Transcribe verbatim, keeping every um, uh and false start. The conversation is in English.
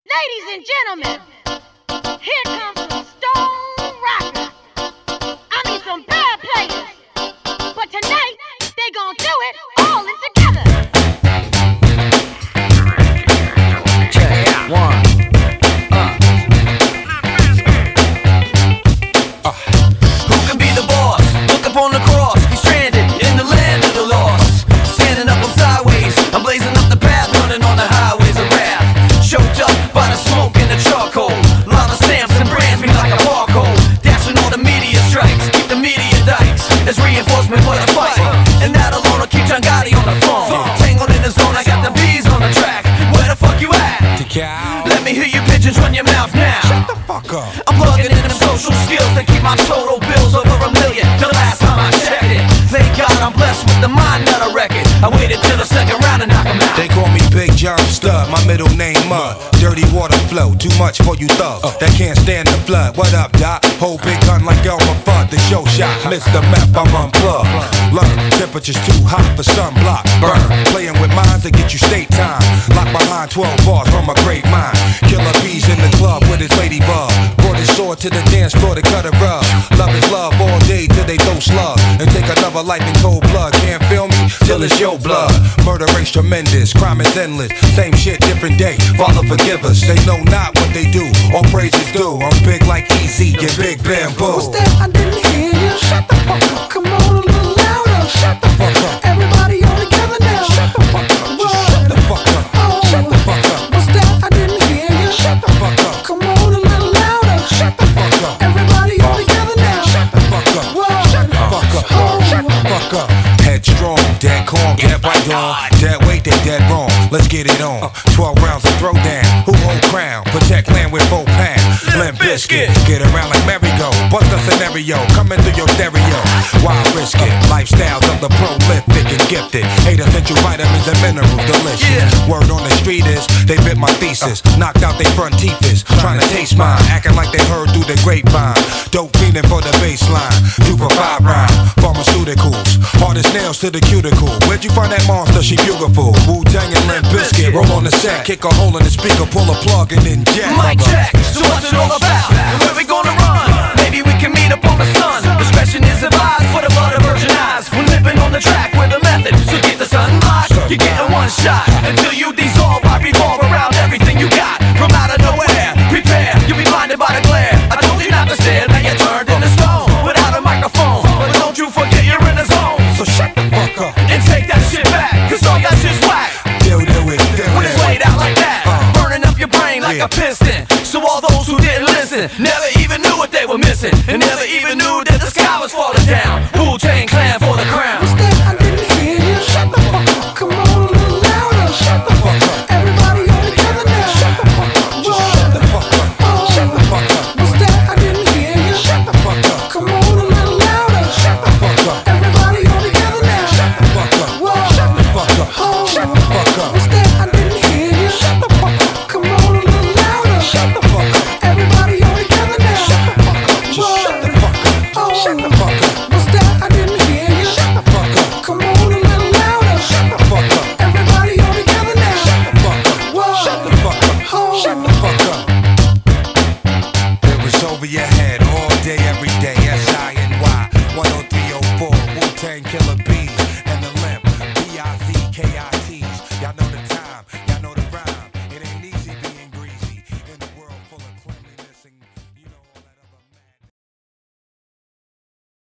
Ladies and gentlemen, here comes some stone rockers. I mean some bad players. But tonight, they gon' do it all in together. Check it out. One. Uh. Uh. Who can be the boss? Look up on the cross. He's stranded in the land of the lost. Standing up on sideways. I'm blazing up the path, running on the highways of wrath. Choked up by the smoke and the charcoal. Lot of stamps and brands me like a barcode. Dashing all the media strikes. Keep the media dikes as reinforcement for the fight. And that alone will keep John Gotti on the phone. Tangled in the zone, I got the bees on the track. Where the fuck you at? Let me hear you pigeons run your mouth now. Shut the fuck up. I'm plugging in them social skills that keep my total bills over a million. The last time I checked it. Thank God I'm blessed with the mind that I record. I waited till the second round to knock him out. They call me Big John Stud, my middle name Mud. Dirty water flow, too much for you thugs that can't stand the flood. What up, Doc? Hold big gun like Elmer Fudd. The show shot, Mister Meth, I'm unplugged. Learn, temperatures too hot for sunblock. Burn, playing with minds that get you state time. Locked behind twelve bars from a great mind. Killer bees in the club with his ladybug. Brought his sword to the dance floor to cut a rug. Love is love all day till they throw slug. And take another life in cold blood. Can't feel me till it's your blood. Murder rate's tremendous, crime is endless. Same shit, different day. Father forgive us. They know not what they do. All praises due. I'm big like Easy, get big bamboo. What's that? I didn't hear you. Shut the fuck up. Come on a little louder. Shut the fuck up. Everybody all together now. Shut the fuck up. Just shut the fuck up. Oh. Shut the fuck up. What's that? I didn't hear you. Shut the fuck up. Come on a little louder. Shut the fuck up. Everybody all together now. Shut the fuck up. Whoa. Shut the fuck up. Oh. Shut the fuck up. Headstrong, dead calm, dead right on. Dead weight, they dead wrong. Let's get it on. Twelve rounds of throwdown. Who hold crown? Protect land with four pounds. Limp Biscuit. Get around like merry-go. Bust a scenario. Coming through your stereo. Wild risk it. Lifestyles of the prolific and gifted. Eight essential vitamins and minerals. Delicious. Word on the street is they bit my thesis. Knocked out they front teeth is. Trying to taste mine. Acting like they heard through the grapevine. Dope feeling for the baseline. Two for five rhyme. Pharmaceuticals. Hardest nails to the cuticle. Where'd you find that monster? She beautiful. Wu-Tang and Limp Biscuit. Roll on the set. Kick a hole in the speaker. Pull a plug and then jet. Mic check, so what's it all about? And where we gonna run? Maybe we can meet up on the sun. Discretion is advised for the blood of virgin eyes. When living on the track with a method, so get the sunlight. You're getting one shot until you dissolve. I revolve around everything you got from out of nowhere. Prepare, you'll be blinded by the glare. I told you not to stare, now you're turned into stone without a microphone. But don't you forget you're in the zone. So shut the fuck up and take that shit back, cause all that shit's whack. Deal, deal with, deal When it's with. laid out like that, burning up your brain like Yeah. a piston. So all those who didn't listen never even knew what they were missing, and never even knew that the sky was falling down. Wu-Tang Clan